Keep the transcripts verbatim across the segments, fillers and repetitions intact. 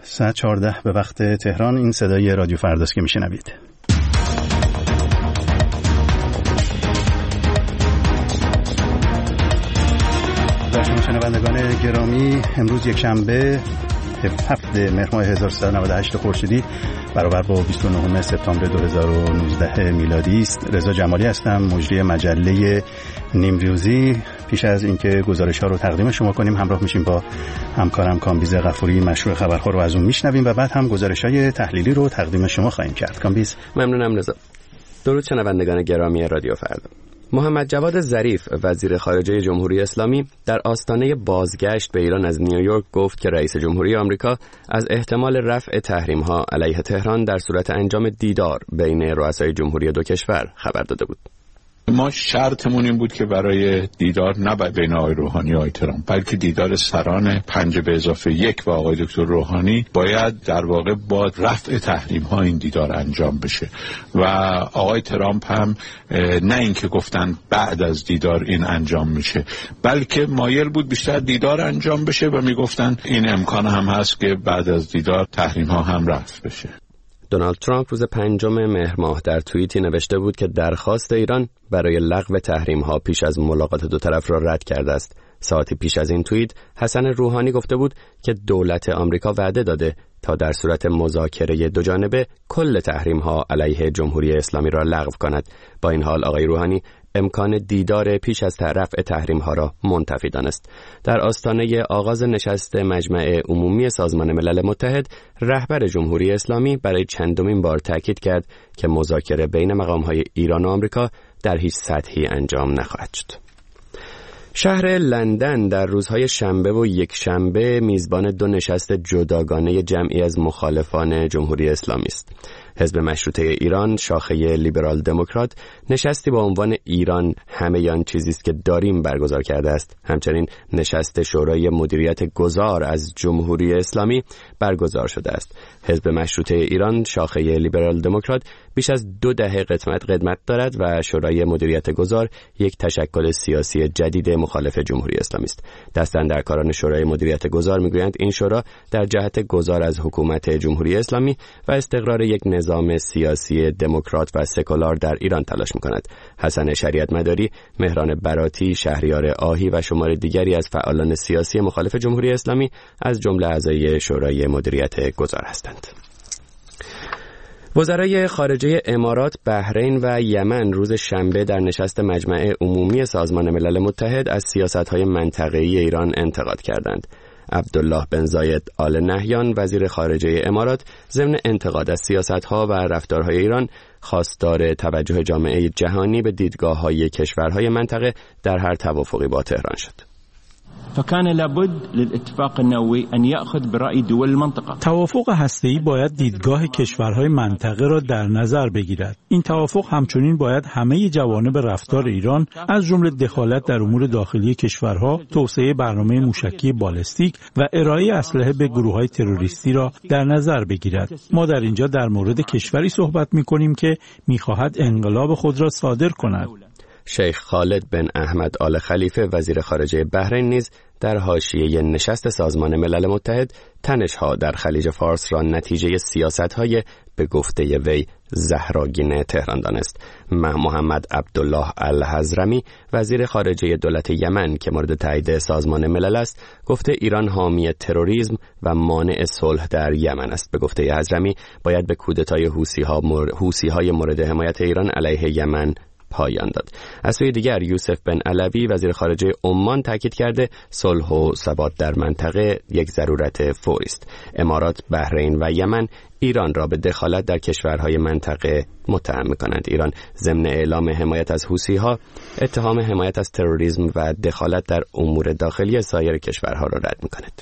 ساعت چهارده به وقت تهران. این صدای رادیو فرداست که میشنوید. در شما شنوندگان گرامی، امروز یک شنبه هفت مهر ماه هزار و سیصد و نود و هشت خورشیدی برابر با بیست و نه سپتامبر دو هزار و نوزده میلادی است. رضا جمالی هستم، مجری مجله نیمروزی. پیش از اینکه گزارش ها رو تقدیم شما کنیم همراه میشیم با همکارم کامبیز غفوری، مشروع خبرها رو از اون میشنویم و بعد هم گزارش های تحلیلی رو تقدیم شما خواهیم کرد. کامبیز. ممنونم رضا. درود شنوندگان گرامی رادیو فردا. محمد جواد ظریف وزیر خارجه جمهوری اسلامی در آستانه بازگشت به ایران از نیویورک گفت که رئیس جمهوری آمریکا از احتمال رفع تحریم‌ها علیه تهران در صورت انجام دیدار بین رؤسای جمهوری دو کشور خبر داده بود. ما شرطمون این بود که برای دیدار نه بین آقای روحانی و آقای ترامپ، بلکه دیدار سران پنج به اضافه یک و آقای دکتر روحانی باید در واقع با رفع تحریم ها این دیدار انجام بشه و آقای ترامپ هم نه اینکه گفتن بعد از دیدار این انجام میشه، بلکه مایل بود بیشتر دیدار انجام بشه و میگفتن این امکان هم هست که بعد از دیدار تحریم ها هم رفع بشه. دونالد ترامپ روز پنجم مهر ماه در توییتی نوشته بود که درخواست ایران برای لغو تحریم‌ها پیش از ملاقات دو طرف را رد کرده است. ساعتی پیش از این توییت حسن روحانی گفته بود که دولت آمریکا وعده داده تا در صورت مذاکره دو جانبه کل تحریم‌ها علیه جمهوری اسلامی را لغو کند. با این حال آقای روحانی امکان دیدار پیش از رفع تحریم‌ها را منتفی دانست. در آستانه آغاز نشست مجمع عمومی سازمان ملل متحد، رهبر جمهوری اسلامی برای چندمین بار تاکید کرد که مذاکره بین مقام‌های ایران و آمریکا در هیچ سطحی انجام نخواهد شد. شهر لندن در روزهای شنبه و یک شنبه میزبان دو نشست جداگانه جمعی از مخالفان جمهوری اسلامی است. حزب مشروطه ایران شاخه لیبرال دموکرات نشستی با عنوان ایران همه آن چیزی است که داریم برگزار کرده است. همچنین نشست شورای مدیریت گذار از جمهوری اسلامی برگزار شده است. حزب مشروطه ایران شاخه لیبرال دموکرات بیش از دو دهه قدمت قدمت دارد و شورای مدیریت گذار یک تشکل سیاسی جدید مخالف جمهوری اسلامی است. دستاندرکاران شورای مدیریت گذار میگویند این شورا در جهت گذار از حکومت جمهوری اسلامی و استقرار یک نظام سیاسی دموکرات و سکولار در ایران تلاش می‌کند. حسن شریعت مداری، مهران براتی، شهریار آهی و شمار دیگری از فعالان سیاسی مخالف جمهوری اسلامی از جمله اعضای شورای مدیریت گذار هستند. وزرای خارجه امارات، بحرین و یمن روز شنبه در نشست مجمع عمومی سازمان ملل متحد از سیاست‌های منطقه‌ای ایران انتقاد کردند. عبدالله بن زاید آل نهیان وزیر خارجه امارات ضمن انتقاد از سیاست‌ها و رفتارهای ایران خواستار توجه جامعه جهانی به دیدگاه‌های کشورهای منطقه در هر توافقی با تهران شد. فكان لابد للاتفاق النووي أن يأخذ برأي دول المنطقة. توافق هسته‌ای باید دیدگاه کشورهای منطقه را در نظر بگیرد. این توافق همچنین باید همه جوانب رفتار ایران از جمله دخالت در امور داخلی کشورها، توسعه برنامه موشکی بالستیک و ارائه اسلحه به گروه‌های تروریستی را در نظر بگیرد. ما در اینجا در مورد کشوری صحبت می‌کنیم که می‌خواهد انقلاب خود را صادر کند. شیخ خالد بن احمد آل خلیفه وزیر خارجه بحرین نیز در حاشیه نشست سازمان ملل متحد تنش‌ها در خلیج فارس را نتیجه سیاست‌های به گفته وی زهراگین تهران دانست. محمد عبدالله الحضرمی وزیر خارجه دولت یمن که مورد تایید سازمان ملل است گفته ایران حامی تروریسم و مانع صلح در یمن است. به گفته حضرمی باید به کودتای حوثی‌ها مر... حوثی‌های مورد حمایت ایران علیه یمن پایان داد. از سوی دیگر یوسف بن علوی وزیر خارجه عمان تاکید کرده صلح و ثبات در منطقه یک ضرورت فوری است. امارات، بحرین و یمن ایران را به دخالت در کشورهای منطقه متهم می‌کنند. ایران ضمن اعلام حمایت از حوثی‌ها اتهام حمایت از تروریسم و دخالت در امور داخلی سایر کشورها را رد می‌کند.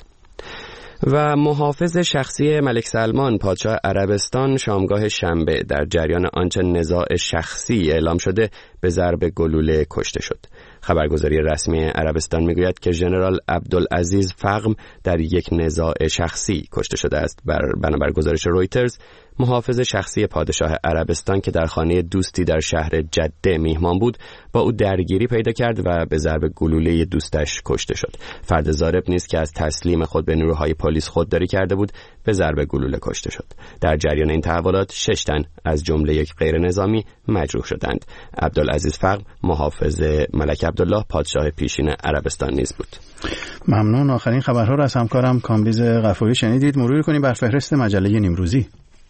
و محافظ شخصی ملک سلمان پادشاه عربستان شامگاه شنبه در جریان آنچه نزاع شخصی اعلام شده به ضرب گلوله کشته شد. خبرگزاری رسمی عربستان میگوید که ژنرال عبدالعزیز فقم در یک نزاع شخصی کشته شده است. بر بنابر گزارش رویترز محافظ شخصی پادشاه عربستان که در خانه دوستی در شهر جده میهمان بود با او درگیری پیدا کرد و به ضرب گلوله دوستش کشته شد. فرد ضارب نیز که از تسلیم خود به نیروهای پلیس خودداری کرده بود به ضرب گلوله کشته شد. در جریان این تحولات شش تن از جمله یک غیر نظامی مجروح شدند. عبدالعزیز فقر محافظ ملک عبدالله پادشاه پیشین عربستان نیز بود. ممنون. آخرین خبرها را از همکارم کامبیز غفوری شنیدید. مرور کنیم بر فهرست مجله نیمروزی.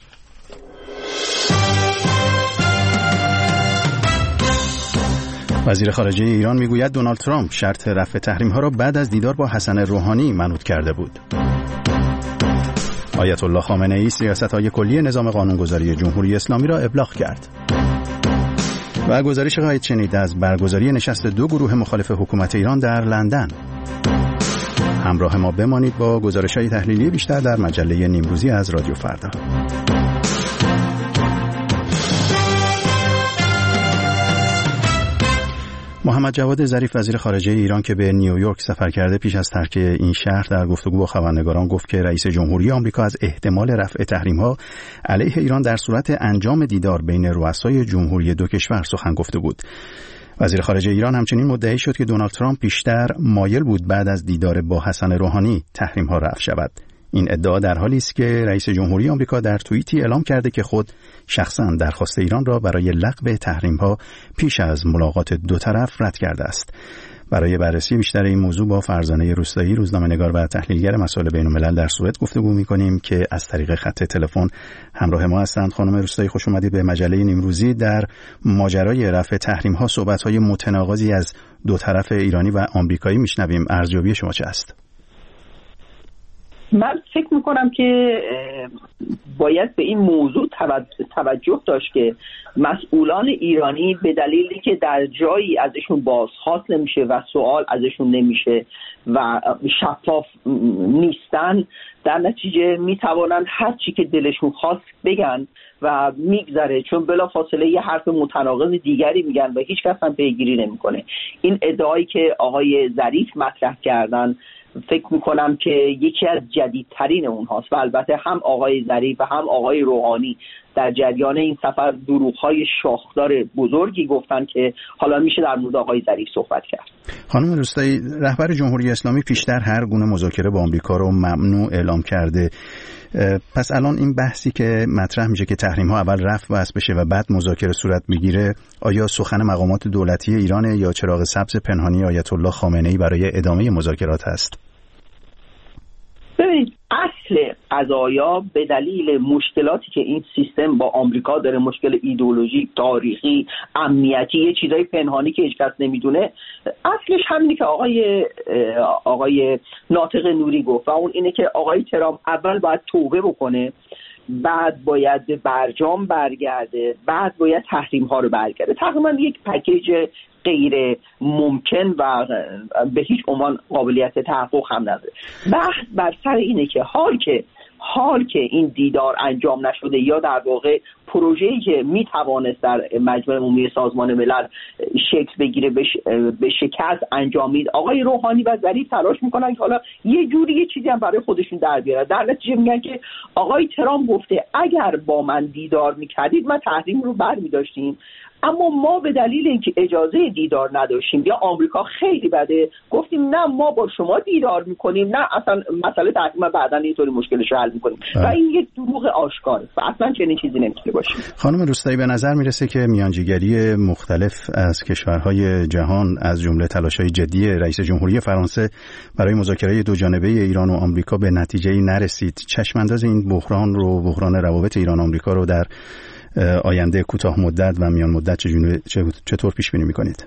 وزیر خارجه ایران میگوید دونالد ترامپ شرط رفع تحریم‌ها را بعد از دیدار با حسن روحانی منوط کرده بود. آیت الله خامنه‌ای سیاست‌های کلی نظام قانونگذاری جمهوری اسلامی را ابلاغ کرد. و گزارش خواهید شنید از برگزاری نشست دو گروه مخالف حکومت ایران در لندن. همراه ما بمانید با گزارش‌های تحلیلی بیشتر در مجله نیمروزی از رادیو فردا. محمد جواد ظریف وزیر خارجه ایران که به نیویورک سفر کرده پیش از ترک این شهر در گفتگو با خبرنگاران گفت که رئیس جمهوری آمریکا از احتمال رفع تحریم‌ها علیه ایران در صورت انجام دیدار بین رؤسای جمهوری دو کشور سخن گفته بود. وزیر خارجه ایران همچنین مدعی شد که دونالد ترامپ بیشتر مایل بود بعد از دیدار با حسن روحانی تحریم‌ها رفع شود. این ادعا در حالی است که رئیس جمهوری آمریکا در توییتی اعلام کرده که خود شخصاً درخواست ایران را برای لغو تحریم‌ها پیش از ملاقات دو طرف رد کرده است. برای بررسی بیشتر این موضوع با فرزانه روستایی روزنامه‌نگار و تحلیلگر مسائل بین‌الملل در سوئد گفتگو می‌کنیم که از طریق خط تلفن همراه ما هستند. خانم روستایی خوش اومدید به مجله نیمروزی. در ماجرای رفع تحریم‌ها صحبت‌های متناقضی از دو طرف ایرانی و آمریکایی می‌شنویم. ارزیابی شما چه است؟ من فکر میکنم که باید به این موضوع توجه داشت که مسئولان ایرانی به دلیلی که در جایی ازشون بازخواست نمیشه و سوال ازشون نمیشه و شفاف نیستن، در نتیجه میتوانند هر چی که دلشون خواست بگن و میگذره، چون بلا فاصله یه حرف متناقض دیگری میگن و هیچ کس هم پیگیری نمیکنه. این ادعایی که آقای ظریف مطرح کردن فکر میکنم که یکی از جدیدترین اونهاست و البته هم آقای ظریف و هم آقای روحانی در جریان این سفر دروغ‌های شاخدار بزرگی گفتن که حالا میشه در مورد آقای ظریف صحبت کرد. خانم روستایی، رهبر جمهوری اسلامی پیشتر هر گونه مذاکره با آمریکا رو ممنوع اعلام کرده. پس الان این بحثی که مطرح میشه که تحریم‌ها اول رفع بس بشه و بعد مذاکره صورت میگیره، آیا سخن مقامات دولتی ایران یا چراغ سبز پنهانی آیت الله خامنه‌ای برای ادامه مذاکرات است؟ ببینید، اصل قضایا به دلیل مشکلاتی که این سیستم با آمریکا داره، مشکل ایدئولوژیک، تاریخی، امنیتی، یه چیزای پنهانی که هیچ کس نمیدونه، اصلش همینه که آقای آقای ناطق نوری گفت و اون اینه که آقای ترامپ اول باید توبه بکنه، بعد باید برجام برگرده، بعد باید تحریم ها رو برگرده. تقریبا یک پکیج غیر ممکن و به هیچ عنوان قابلیت تحقق هم نداره. بحث بر سر اینه که حال که حال که این دیدار انجام نشده یا در واقع پروژه‌ای که میتوانست در مجمع عمومی سازمان ملل شکل بگیره به شکست انجامید، آقای روحانی و ظریف تلاش میکنن که حالا یه جوری یه چیزی هم برای خودشون در بیارن. در نتیجه میگن که آقای ترامپ گفته اگر با من دیدار میکردید من تحریم رو برمی‌داشتیم، اما ما به دلیل اینکه اجازه دیدار نداشتیم یا آمریکا خیلی بده گفتیم نه ما با شما دیدار میکنیم، نه اصلا مسئله تحریم بعداً اینطوری مشکلش رو حل میکنیم و این یک دروغ آشکاره و اصلا چنین چیزی نمیتونه باشه. خانم روستایی، به نظر میرسه که میانجیگری مختلف از کشورهای جهان از جمله تلاش‌های جدی رئیس جمهوری فرانسه برای مذاکره دو جانبه ایران و آمریکا به نتیجه‌ای نرسید. چشم‌انداز این بحران رو بحران روابط ایران آمریکا رو در آینده کوتاه مدت و میان مدت چطور پیش بینی میکنید؟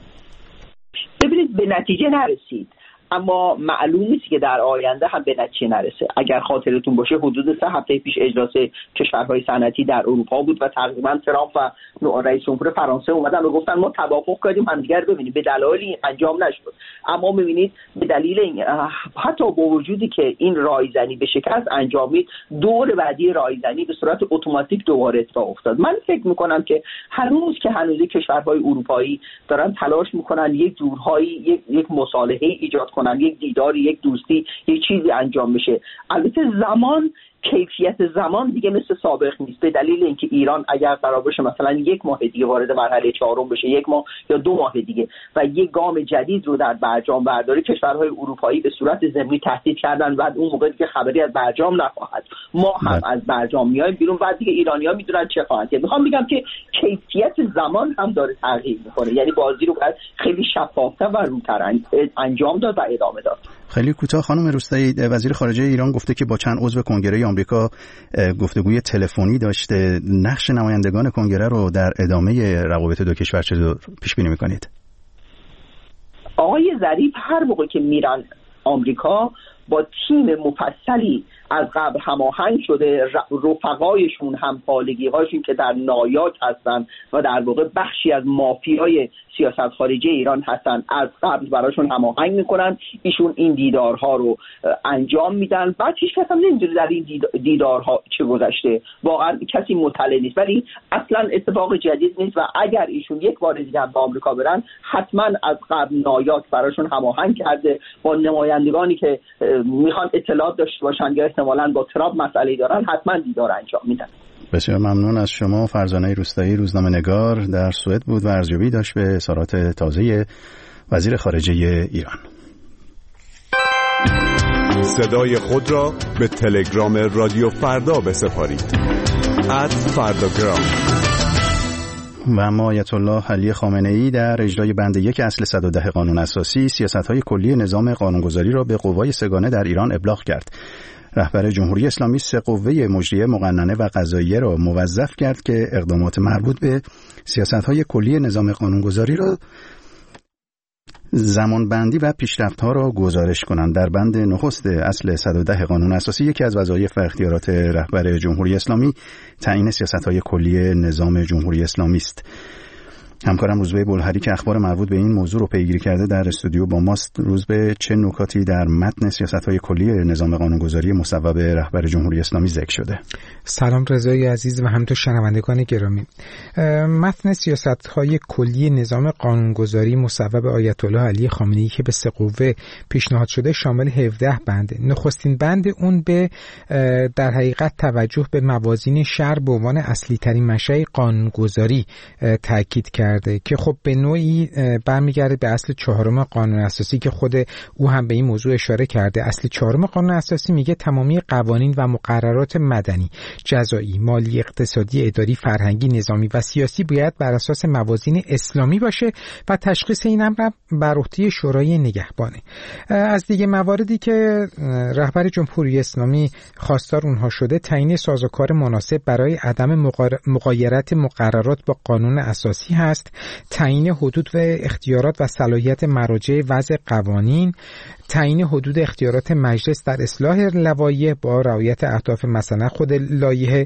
ببینید، به نتیجه نرسید، اما معلوم نیست که در آینده هم به نتیجه نرسه. اگر خاطرتون باشه حدود سه هفته پیش اجلاس کشورهای صنعتی در اروپا بود و تقریبا ترامپ و رئیس جمهور فرانسه اومدن و گفتن ما توافق کردیم همدیگر ببینیم، به دلایلی انجام نشد. اما می‌بینید به دلیل این حتی با وجودی که این رایزنی به شکست انجامید، دور بعدی رایزنی به صورت اتوماتیک دوباره اتفاق افتاد. من فکر می‌کنم که هنوز که هنوز کشورهای اروپایی دارن تلاش می‌کنن یک جورهایی یک یک مصالحه ایجاد کنن، یک دیداری، یک دوستی، یک چیزی انجام بشه. البته زمان کیفیت زمان دیگه مثل سابق نیست، به دلیل اینکه ایران اگر قرار باشه مثلا یک ماه دیگه وارد مرحله چهارم بشه، یک ماه یا دو ماه دیگه، و یک گام جدید رو در برجام برداره، کشورهای اروپایی به صورت ضمنی تهدید کردن بعد اون موقع دیگه خبری از برجام نخواهد، ما هم از برجام میایم بیرون، بعد دیگه ایرانی‌ها میدونن چه خواهند کرد. میخوام بگم که کیفیت زمان هم داره تغییر میکنه، یعنی بازی رو باید خیلی شفاف‌تر و روتر انجام داد و ادامه داد. خیلی کوتاه خانم روستایی، وزیر خارجه ایران گفته که با چند عضو کنگره آمریکا گفتگوی تلفنی داشته. نقش نمایندگان کنگره رو در ادامه روابط دو کشور چطور پیش بینی می‌کنید؟ آقای ظریف هر موقع که میرن آمریکا با تیم مفصلی از قبل هماهنگ شده، رفقایشون، همپالگی‌هاشون که در نایاک هستن و در واقع بخشی از مافیای سیاست خارجی ایران هستن، از قبل براشون هماهنگ میکنن، ایشون این دیدارها رو انجام میدن. بعد هیچ کس هم نمیدونه در این دیدارها چه گذشته، واقعا کسی مطلع نیست، ولی اصلا اتفاق جدید نیست و اگر ایشون یک بار دیگه به آمریکا برن حتما از قبل نایاک براشون هماهنگ کرده با نمایندگانی که میخوان اطلاعات داشته باشن یا احتمالاً با ترامپ مسئله دارن، حتما دیدار انجام میدن. بسیار ممنون از شما. فرزانه روستایی، روزنامه‌نگار، در سوئد بود و ارزیابی داشت به اظهارات تازه وزیر خارجه ایران. صدای خود را به تلگرام رادیو فردا بسپارید. ات فرداگرام. و اما آیت الله علی خامنه‌ای در اجرای بند یک اصل صد و ده قانون اساسی سیاست‌های کلی نظام قانونگذاری را به قوای سگانه در ایران ابلاغ کرد. رهبر جمهوری اسلامی سه قوه مجریه، مقننه و قضاییه را موظف کرد که اقدامات مربوط به سیاست‌های کلی نظام قانونگذاری را زمانبندی و پیشرفت‌ها را گزارش کنند. در بند نخست اصل صد و ده قانون اساسی یکی از وظایف و اختیارات رهبر جمهوری اسلامی تعیین سیاست‌های کلی نظام جمهوری اسلامی است. همکارم روزبه بلهری که اخبار مربوط به این موضوع رو پیگیری کرده در استودیو با ماست. روزبه، چه نکاتی در متن سیاست‌های کلی نظام قانونگذاری مصوب رهبر جمهوری اسلامی ذکر شده؟ سلام رضای عزیز و همینطور شنوندگان گرامی. متن سیاست‌های کلی نظام قانونگذاری مصوب آیت الله علی خامنه‌ای که به سه قوه پیشنهاد شده شامل هفده بنده. نخستین بند اون به در حقیقت توجه به موازین شرع به عنوان اصلی ترین منشأ قانونگذاری تاکید کرد که خب به نوعی برمیگرده به اصل چهارم قانون اساسی که خود او هم به این موضوع اشاره کرده. اصل چهارم قانون اساسی میگه تمامی قوانین و مقررات مدنی، جزایی، مالی، اقتصادی، اداری، فرهنگی، نظامی و سیاسی باید بر اساس موازین اسلامی باشه و تشخیص این امر بر عهده شورای نگهبانه. از دیگه مواردی که رهبر جمهوری اسلامی خواستار اونها شده، تعیین سازوکار مناسب برای عدم مغایرت مقررات با قانون اساسی هست، تعیین حدود و اختیارات و صلاحیت مراجع وضع قوانین، تعیین حدود اختیارات مجلس در اصلاح لوایح با رعایت اهداف مثلا خود لایحه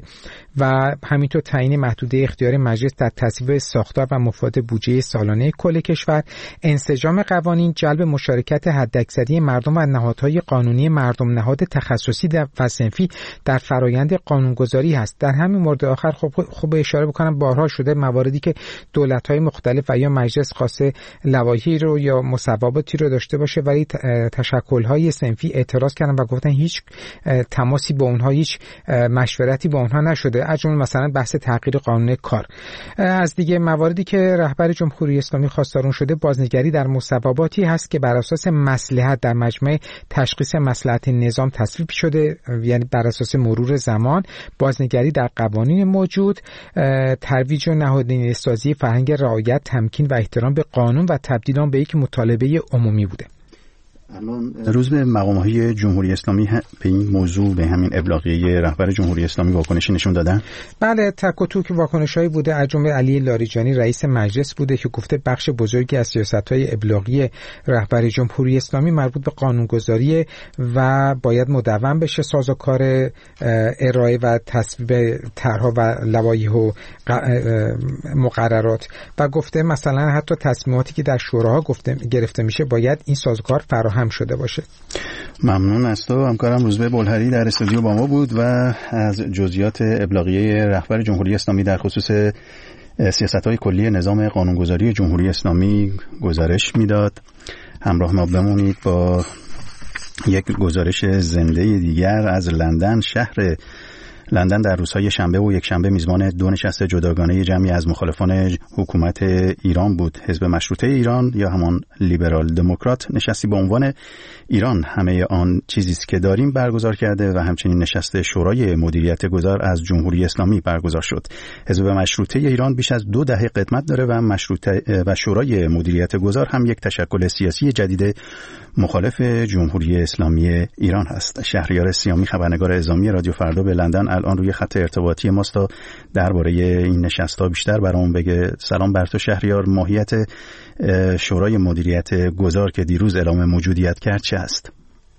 و همینطور تعیین محدوده اختیار مجلس در تصویب ساختار و مفاد بودجه سالانه کل کشور، انسجام قوانین، جلب مشارکت حداکثری مردم و نهادهای قانونی مردم نهاد تخصصی و صنفی در فرایند قانونگذاری هست. در همین مورد آخر خب خوب اشاره بکنم بارها شده مواردی که دولت‌های مختلف و یا مجلس خواسته لوایحی رو یا مصوباتی رو داشته باشه ولی تشکل‌های صنفی اعتراض کردن و گفتن هیچ تماسی با اونها، هیچ مشورتی با اونها نشده، از جمله مثلا بحث تغییر قانون کار. از دیگه مواردی که رهبر جمهوری اسلامی خواستار شده بازنگری در مصوباتی هست که بر اساس مصلحت در مجمع تشخیص مصلحت نظام تصویب شده، یعنی بر اساس مرور زمان، بازنگری در قوانین موجود، ترویج و نهادینه سازی فرهنگ رعایت، تمکین و احترام به قانون و تبدیل آن به یک مطالبه عمومی بوده. الان روز به مقام‌های جمهوری اسلامی به این موضوع، به همین ابلاغیه رهبر جمهوری اسلامی واکنشی نشون دادن؟ بله، تک و توک واکنش‌هایی بوده. از جمله علی لاریجانی رئیس مجلس بوده که گفته بخش بزرگی از سیاست‌های ابلاغی رهبر جمهوری اسلامی مربوط به قانونگذاری و باید مدون بشه سازوکار ارائه و تصویب طرح‌ها و لوایح و مقررات و گفته مثلا حتی تصمیماتی که در شوراها گفته گرفته میشه باید این سازوکار فراهم هم شده باشه. ممنون از تو. همکارم روزبه بلهری در استودیو با ما بود و از جزئیات ابلاغیه رهبر جمهوری اسلامی در خصوص سیاست‌های کلی نظام قانونگذاری جمهوری اسلامی گزارش میداد. همراه ما بمونید با یک گزارش زنده دیگر از لندن. شهر لندن در روزهای شنبه و یک شنبه میزبان دو نشست جداگانه جمعی از مخالفان حکومت ایران بود. حزب مشروطه ایران یا همان لیبرال دموکرات نشستی با عنوان ایران همه آن چیزی است که داریم برگزار کرده و همچنین نشست شورای مدیریت گذار از جمهوری اسلامی برگزار شد. حزب مشروطه ایران بیش از دو دهه قدمت داره و مشروطه و شورای مدیریت گذار هم یک تشکل سیاسی جدید مخالف جمهوری اسلامی ایران هست. شهریار سیامی خبرنگار اعزامی رادیو فردا به لندن الان روی خط ارتباطی ماست تا درباره این نشست‌ها بیشتر برامون بگه. سلام بر تو شهریار. ماهیت شورای مدیریت گذار که دیروز اعلام موجودیت کرد چه است؟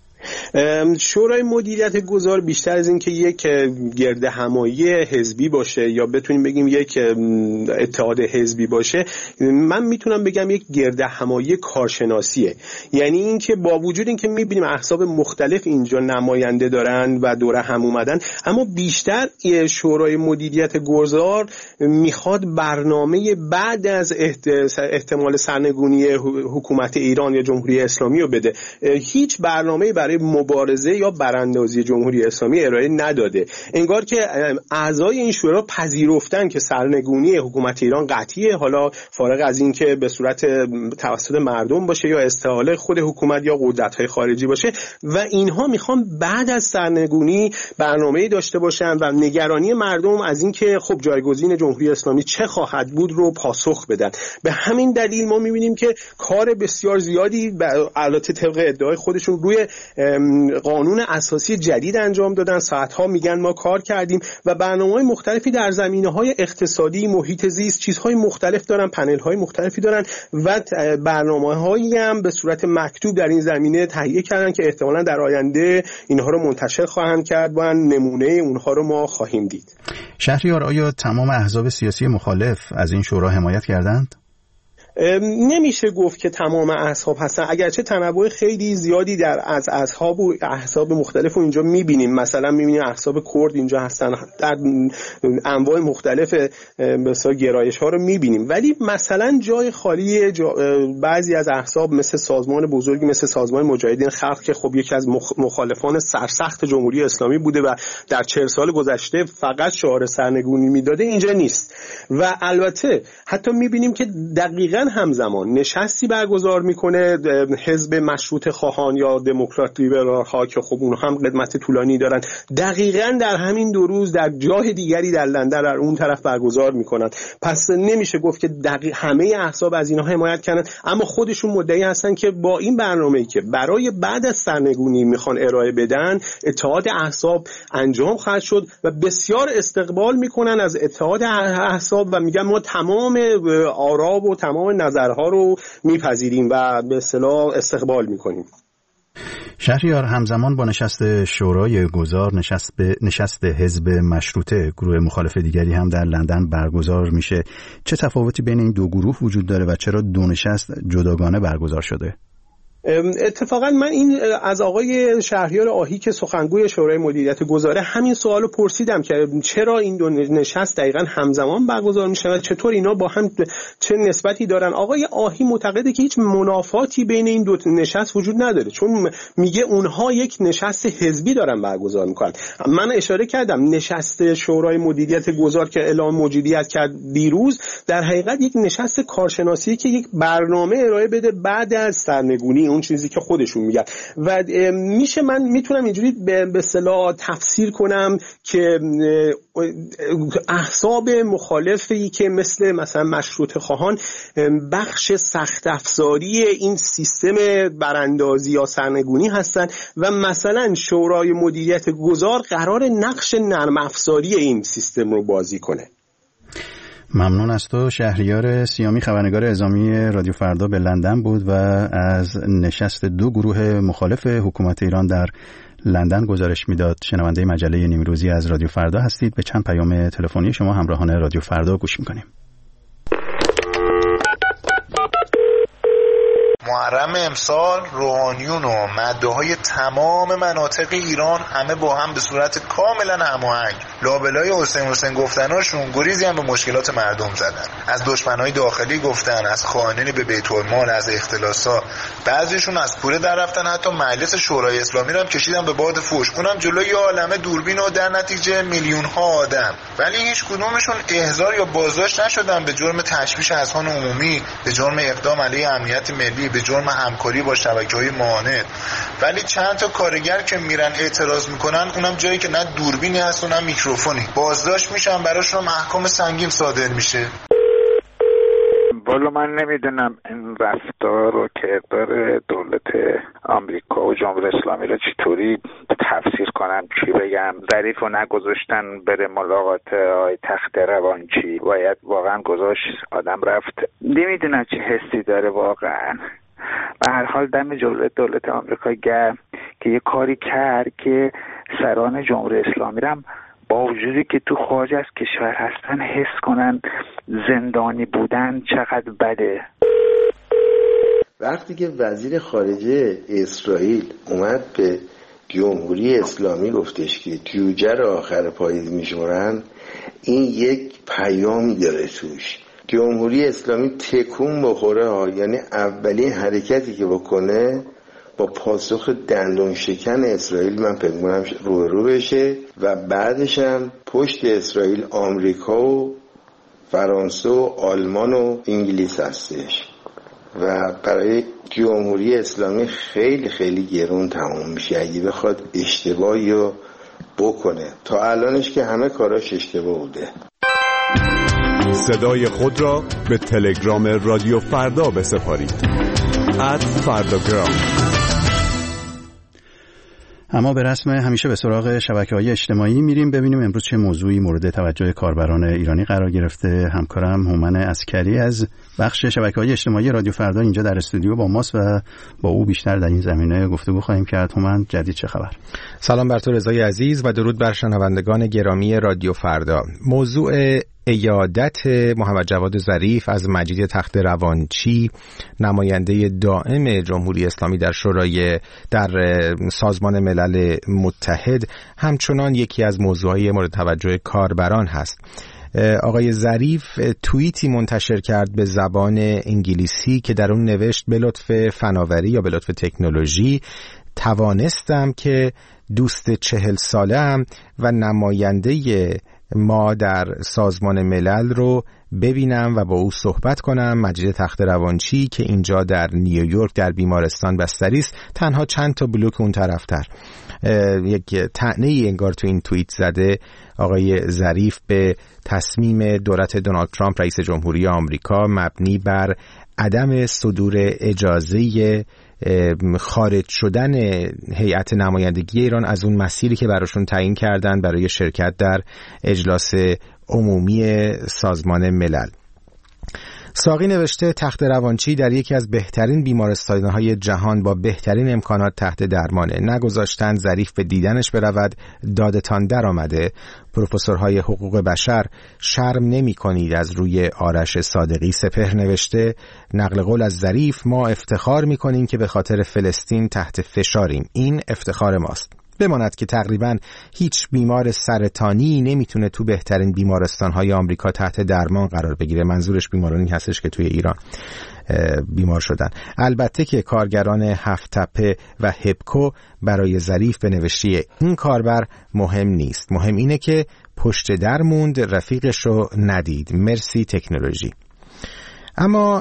شورای مدیریت گذار بیشتر از این که یک گرد همایی حزبی باشه یا بتونیم بگیم یک اتحاد حزبی باشه، من میتونم بگم یک گرد همایی کارشناسیه. یعنی این که با وجود این که میبینیم احزاب مختلف اینجا نماینده دارن و دوره هم اومدن، اما بیشتر شورای مدیریت گذار میخواد برنامه بعد از احتمال سرنگونی حکومت ایران یا جمهوری اسلامی رو بده. هیچ برنامه برای مبارزه یا براندازی جمهوری اسلامی ارائه نداده. انگار که اعضای این شورا پذیرفتن که سرنگونی حکومت ایران قطعیه، حالا فارغ از این که به صورت توسط مردم باشه یا استحاله خود حکومت یا قدرت‌های خارجی باشه، و اینها میخوان بعد از سرنگونی برنامه‌ای داشته باشن و نگرانی مردم از این که خب جایگزین جمهوری اسلامی چه خواهد بود رو پاسخ بدن. به همین دلیل ما می‌بینیم که کار بسیار زیادی البته طبق ادعای خودشون روی قانون اساسی جدید انجام دادن. ساعتها میگن ما کار کردیم و برنامه‌های مختلفی در زمینه‌های اقتصادی، محیط زیست، چیزهای مختلف دارن، پنل‌های مختلفی دارن و برنامه‌هایی هم به صورت مکتوب در این زمینه تهیه کردن که احتمالاً در آینده اینها رو منتشر خواهند کرد و نمونه اونها رو ما خواهیم دید. شهریار، آیا تمام احزاب سیاسی مخالف از این شورا حمایت کردند؟ نمیشه گفت که تمام احزاب هستن، اگرچه تنوع خیلی زیادی در از احزاب و احزاب مختلف رو اینجا میبینیم. مثلا میبینیم احزاب کرد اینجا هستن، در انواع مختلف مثلا گرایش ها رو میبینیم، ولی مثلا جای خالی جا بعضی از احزاب مثل سازمان بزرگی مثل سازمان مجاهدین خلق که خب یکی از مخالفان سرسخت جمهوری اسلامی بوده و در چهل سال گذشته فقط شعار سرنگونی میداده، اینجا نیست. و البته حتی میبینیم که دقیقاً همزمان نشستی برگزار میکنه حزب مشروطه خواهان یا دموکرات لیبرال ها که خب اونها هم قدمت طولانی دارن، دقیقاً در همین دو روز در جای دیگری در لندن در اون طرف برگزار میکنن. پس نمیشه گفت که دقیق همه احزاب از اینها حمایت کردن، اما خودشون مدعی هستن که با این برنامه‌ای که برای بعد از سرنگونی میخوان ارائه بدن، اتحاد احزاب انجام خواهد شد و بسیار استقبال میکنن از اتحاد احزاب و میگن ما تمام آرا و تمام نظرها رو میپذیریم و به اصطلاح استقبال میکنیم. شهریار، همزمان با نشست شورای گذار نشست به نشست حزب مشروطه گروه مخالف دیگری هم در لندن برگزار میشه. چه تفاوتی بین این دو گروه وجود داره و چرا دو نشست جداگانه برگزار شده؟ اتفاقا من این از آقای شهریار آهی که سخنگوی شورای مدیریت گذاره همین سوالو پرسیدم که چرا این دو نشست دقیقاً همزمان برگزار میشه و چطور اینا با هم چه نسبتی دارن. آقای آهی معتقده که هیچ منافاتی بین این دو نشست وجود نداره، چون میگه اونها یک نشست حزبی دارن برگزار میکنن. من اشاره کردم نشست شورای مدیریت گذار که اعلام موجودیت کرد دیروز در حقیقت یک نشست کارشناسی که یک برنامه ارائه بده بعد از سرنگونی، اون چیزی که خودشون میگن. و میشه من میتونم اینجوری به اصطلاح تفسیر کنم که احزاب مخالفی که مثل مثلا مشروطه خواهان بخش سخت افزاری این سیستم براندازی یا سرنگونی هستن و مثلا شورای مدیریت گذار قرار نقش نرم افزاری این سیستم رو بازی کنه. ممنون از تو. شهریار سیامی خبرنگار اعزامی رادیو فردا به لندن بود و از نشست دو گروه مخالف حکومت ایران در لندن گزارش میداد. شنونده مجله نیمروزی از رادیو فردا هستید. به چند پیام تلفنی شما همراهان رادیو فردا گوش میکنیم. محرم امسال روحانیون و مدعاهای تمام مناطق ایران همه با هم به صورت کاملا هماهنگ لابلای حسین حسین گفتناشون گریزی هم به مشکلات مردم زدن. از دشمنای داخلی گفتن، از خائنین به بیت المال، از اختلاسا، بعضیشون از کوره در رفتن، حتی مجلس شورای اسلامی رو هم کشیدن به باد فوش، اونم جلوی یه عالمه دوربین و در نتیجه میلیون ها آدم. ولی هیچ کدومشون احضار یا بازداشت نشدن به جرم تشویش اذهان عمومی، به جرم اقدام علیه امنیت ملی، به جرم همکاری با شبکه‌های معاند. ولی چند تا کارگر که میرن اعتراض میکنن، اونم جایی که نه دوربینی هست و نه میکروفونی، بازداشت میشن، براشون احکام سنگین صادر میشه. والا من نمیدونم این رفتار و کردار دولت آمریکا و جمهوری اسلامی رو چطوری تفسیر کنم، چی بگم. ظریف رو نگذاشتن بره ملاقات آقای تخت روانچی، باید واقعا گذاشت آدم رفت. نمیدونم چه حسی داره واقعا. به هر حال دم جلوی دولت آمریکا گرم که یه کاری کرد که سران جمهوری اسلامی رو هم با وجودی که تو خارج از کشور هستن حس کنن زندانی بودن چقدر بده. وقتی که وزیر خارجه اسرائیل اومد به جمهوری اسلامی گفتش که جوجه رو آخر پاییز میشورن، این یک پیامی داره توش. جمهوری اسلامی تکون بخوره ها، یعنی اولین حرکتی که بکنه با پاسخ دندون شکن اسرائیل من فکر می‌کنم رو رو بشه و بعدش هم پشت اسرائیل آمریکا و فرانسه و آلمان و انگلیس هستش و برای جمهوری اسلامی خیلی خیلی گرون تموم میشه اگه بخواد اشتباهی رو بکنه. تا الانش که همه کاراش اشتباه بوده. صدای خود را به تلگرام رادیو فردا بسپارید. ات فرداگرام. اما به رسم همیشه به سراغ شبکه‌های اجتماعی میریم ببینیم امروز چه موضوعی مورد توجه کاربران ایرانی قرار گرفته. همکارم هومن عسکری از بخش شبکه‌های اجتماعی رادیو فردا اینجا در استودیو با ماست و با او بیشتر در این زمینه گفتگو خواهیم کرد. هومن، جدید چه خبر؟ سلام بر تو رضای عزیز و درود بر شنوندگان گرامی رادیو فردا. موضوع ایادت محمد جواد ظریف از مجید تخت روانچی، نماینده دائم جمهوری اسلامی در شورای در سازمان ملل متحد، همچنان یکی از موضوعهای مورد توجه کاربران هست. آقای ظریف توییتی منتشر کرد به زبان انگلیسی که در اون نوشت به لطف فناوری یا به لطف تکنولوژی توانستم که دوست چهل ساله‌ام و نماینده ما در سازمان ملل رو ببینم و با او صحبت کنم. مجید تخت روانچی که اینجا در نیویورک در بیمارستان بستری است، تنها چند تا بلوک اون طرفتر. یک طعنه‌ای انگار تو این توییت زده آقای ظریف به تصمیم دولت دونالد ترامپ رئیس جمهوری آمریکا مبنی بر عدم صدور اجازه خارج شدن هیئت نمایندگی ایران از اون مسیری که براشون تعیین کردن برای شرکت در اجلاس عمومی سازمان ملل. ساقی نوشته تخت روانچی در یکی از بهترین بیمارستان‌های جهان با بهترین امکانات تحت درمانه. نگذاشتن ظریف به دیدنش برود، دادتان در آمده. پروفسورهای حقوق بشر، شرم نمی کنید از روی آرش صادقی. سپهر نوشته نقل قول از ظریف، ما افتخار می کنیم که به خاطر فلسطین تحت فشاریم. این افتخار ماست. بماند که تقریبا هیچ بیمار سرطانی نمیتونه تو بهترین بیمارستان‌های آمریکا تحت درمان قرار بگیره. منظورش بیمارانی هستش که توی ایران بیمار شدن. البته که کارگران هفت تپه و هپکو برای ظریف به نوشته این کاربر مهم نیست. مهم اینه که پشت در موند، رفیقش رو ندید. مرسی تکنولوژی. اما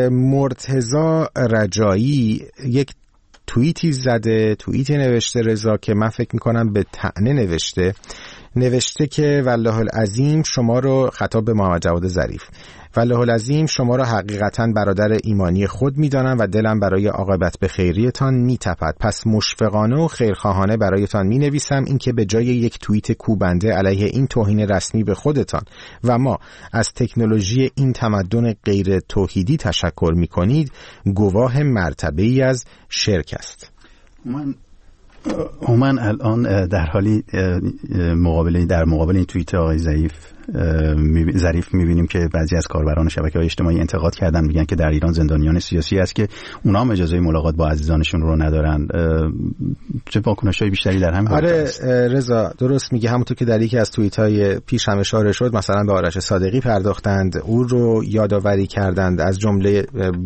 مرتضی رجایی یک توییتی زده، توییتی نوشته رضا که من فکر میکنم به طعنه نوشته. نوشته که والله العظیم شما رو، خطاب به محمد جواد ظریف، والله العظیم شما را حقیقتاً برادر ایمانی خود می‌دانم و دلم برای عاقبت به خیریتان می‌تپد. پس مشفقانه و خیرخواهانه برایتان می‌نویسم این که به جای یک توییت کوبنده علیه این توهین رسمی به خودتان و ما از تکنولوژی این تمدن غیر توحیدی تشکر می‌کنید، گواه مرتبه‌ای از شرک است. من من الان در حالی مقابل در مقابل این توییت آقای ظریف ظریف می‌بینیم که بعضی از کاربران شبکه‌های اجتماعی انتقاد کردن، میگن که در ایران زندانیان سیاسی هست که اونا هم اجازه ملاقات با عزیزانشون رو ندارن. چه واکنش‌های بیشتری در همین آره رضا درست میگه، همونطور که در یکی از توییت‌های پیش هم اشاره شد، مثلا به آرش صادقی پرداختند، او رو یادآوری کردند، از جمله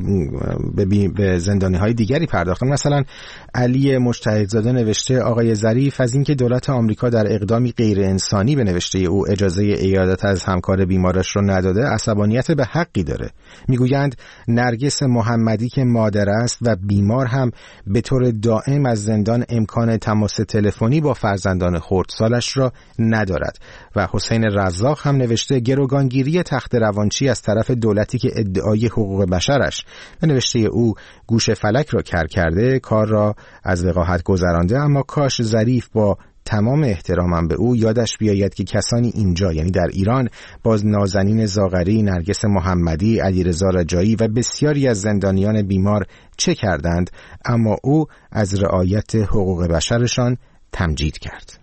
به زندانی‌های دیگری پرداختند. مثلا علی مجتهدزاده نوشته آقای ظریف از اینکه دولت آمریکا در اقدامی غیر انسانی به نوشته او اجازه عیادت از همکار بیمارش رو نداده، عصبانیت به حقی داره. میگویند نرگس محمدی که مادر است و بیمار هم به طور دائم از زندان امکان تماس تلفنی با فرزندان خردسالش را ندارد. و حسین رزاق هم نوشته گروگانگیری تخت روانچی از طرف دولتی که ادعای حقوق بشرش به نوشته او گوش فلک را کر کرده، کار را از وقاحت گذرانده. اما کاش ظریف با تمام احترامم به او یادش بیاید که کسانی اینجا، یعنی در ایران، باز نازنین زاغری، نرگس محمدی، علیرضا رجایی و بسیاری از زندانیان بیمار چه کردند، اما او از رعایت حقوق بشرشان تمجید کرد.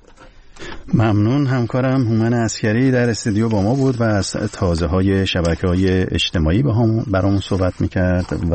ممنون. همکارم هومن عسکری در استودیو با ما بود و از تازه های شبکه‌های اجتماعی با هم برامون صحبت میکرد و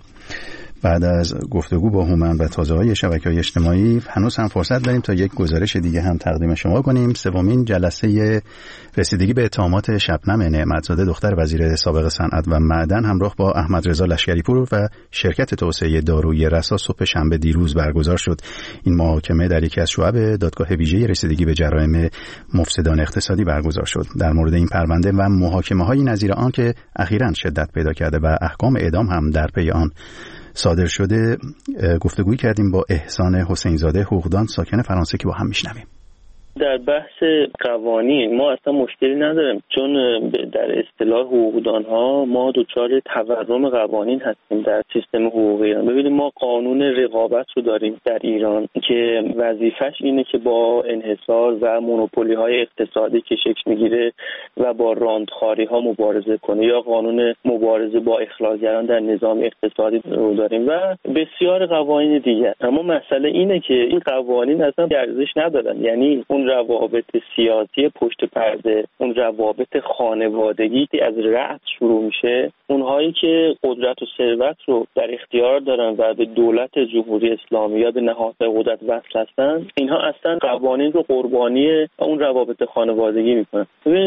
بعد از گفتگو با هومن و تازه‌های شبکه‌های اجتماعی هنوز هم فرصت داریم تا یک گزارش دیگه هم تقدیم شما کنیم. سومین جلسه رسیدگی به اتهامات شبنم نعمتزاده دختر وزیر سابق صنعت و معدن همراه با احمد رضا لشکری‌پور و شرکت توسعه دارویی رسا صبح شنبه دیروز برگزار شد. این محاکمه در یکی از شعب دادگاه ویژه رسیدگی به جرایم مفسدان اقتصادی برگزار شد. در مورد این پرونده و محاکمه‌های نظیر آن که اخیراً شدت پیدا کرده و احکام اعدام هم در پی آن صادر شده گفتگویی کردیم با احسان حسینزاده حقوقدان ساکن فرانسه که با هم میشنویم. در بحث قوانین ما اصلا مشکلی نداریم، چون در اصطلاح حقوقدان‌ها ما دچار تورم قوانین هستیم در سیستم حقوقی ایران. ببینید ما قانون رقابت رو داریم در ایران که وظیفش اینه که با انحصار و مونوپولی‌های اقتصادی که شکل میگیره و با راندخاری‌ها مبارزه کنه، یا قانون مبارزه با اخلاق‌گران در نظام اقتصادی رو داریم و بسیار قوانین دیگر. اما مسئله اینه که این قوانین اصلا ارزش ندارن، یعنی اون روابط سیاسی پشت پرده، اون روابط خانوادگی که از رأس شروع میشه، اونهایی که قدرت و ثروت رو در اختیار دارن و به دولت جمهوری اسلامی یا به نهادهای قدرت وصل هستن، اینها اصلا قوانین رو قربانی اون روابط خانوادگی میکنن.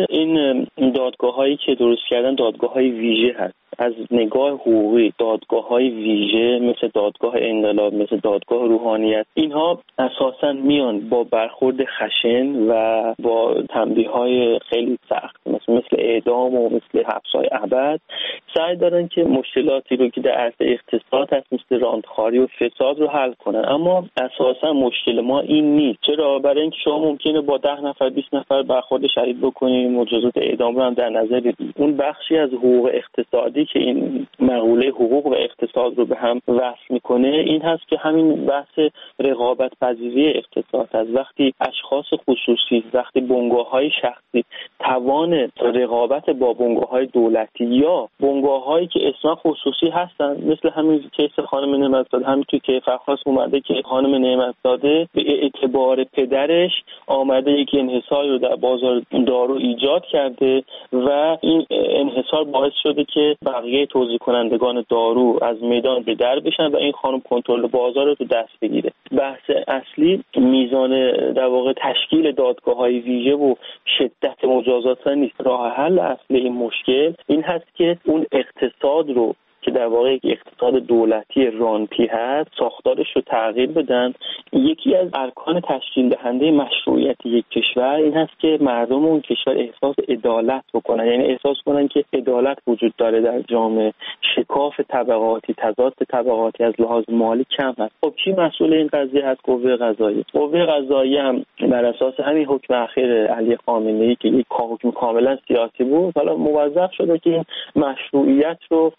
این دادگاه‌هایی که درست کردن دادگاه‌های ویژه هست. از نگاه حقوقی دادگاه‌های ویژه مثل دادگاه انقلاب، مثل دادگاه روحانیت، اینها اساساً میان با برخورد خشن و با تنبیه‌های خیلی سخت مثل مثل اعدام و مثل حبس‌های ابد سعی دارن که مشکلاتی رو که در عرصه اقتصاد هست مثل راندخاری و فساد رو حل کنن. اما اساساً مشکل ما این نیست. چرا؟ برای اینکه شما ممکنه با ده نفر بیست نفر برخورد شدید بکنید، مجازات اعدام رو هم در نظر بگیرید. اون بخشی از حقوق اقتصادی که این مقوله حقوق و اقتصاد رو به هم وصل میکنه این هست که همین بحث رقابت پذیری اقتصاد هست. وقتی اشخاص خصوصی، وقتی بنگاه‌های شخصی توان رقابت با بنگاه‌های دولتی یا بنگاه‌هایی که اصلا خصوصی هستن، مثل همین کیس خانم نعمتزاده، همین توی که فرخواس اومده که خانم نعمتزاده به اعتبار پدرش آمده یک انحصاری رو در بازار دارو ایجاد کرده و این انحصار باعث شده که بقیه توزیع کنندگان دارو از میدان به در بشن و این خانم کنترل بازار رو تو دست بگیره. بحث اصلی میزان در واقع تشکیل دادگاه‌های ویژه و شدت مجازات نیست. راه حل اصلی این مشکل این هست که اون اقتصاد رو که در واقع یک اقتصاد دولتی رانتی هست ساختارش رو تغییر بدن. یکی از ارکان تشکیل دهنده مشروعیت یک کشور این هست که مردم اون کشور احساس عدالت بکنن، یعنی احساس کنن که عدالت وجود داره در جامعه، شکاف طبقاتی، تضاد طبقاتی از لحاظ مالی کم هست. خب کی مسئول این قضیه هست؟ قوه قضاییه. قوه قضاییه هم بر اساس همین حکم اخیر علی خامنه‌ای که یک حکم کاملا سیاسی بود، حالا موظف شده که این مشروعیت رو به خورده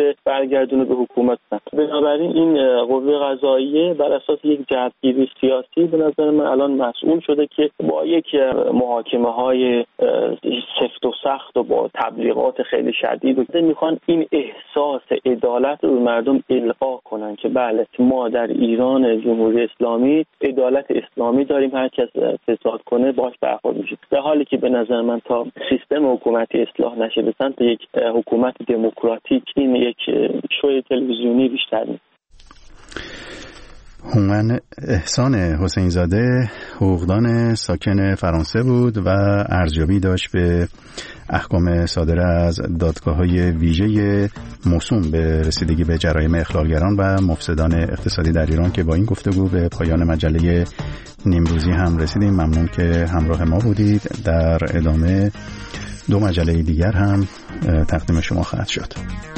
بره برگردونه به حکومت. بنابراین این قوه قضاییه بر اساس یک جهتگیری سیاسی به نظر من الان مسئول شده که با یک محاکمه های سفت و سخت و با تبلیغات خیلی شدید میخوان این احساس عدالت رو مردم القا کنن که بله ما در ایران جمهوری اسلامی عدالت اسلامی داریم، هر کس فساد کنه باش برخورد میشه، در حالی که به نظر من تا سیستم حکومتی اصلاح نشه به سمت یک حکومت دموکراتیک این یک شوی تلویزیونی بیشتر نیست. هومن احسان حسین زاده حقوقدان ساکن فرانسه بود و ارزیابی داشت به احکام صادره از دادگاه‌های ویژه موسوم به رسیدگی به جرایم اخلالگران و مفسدان اقتصادی در ایران که با این گفتگو به پایان مجله نیمروزی هم رسیدیم. ممنون که همراه ما بودید. در ادامه دو مجله دیگر هم تقدیم شما خواهد شد.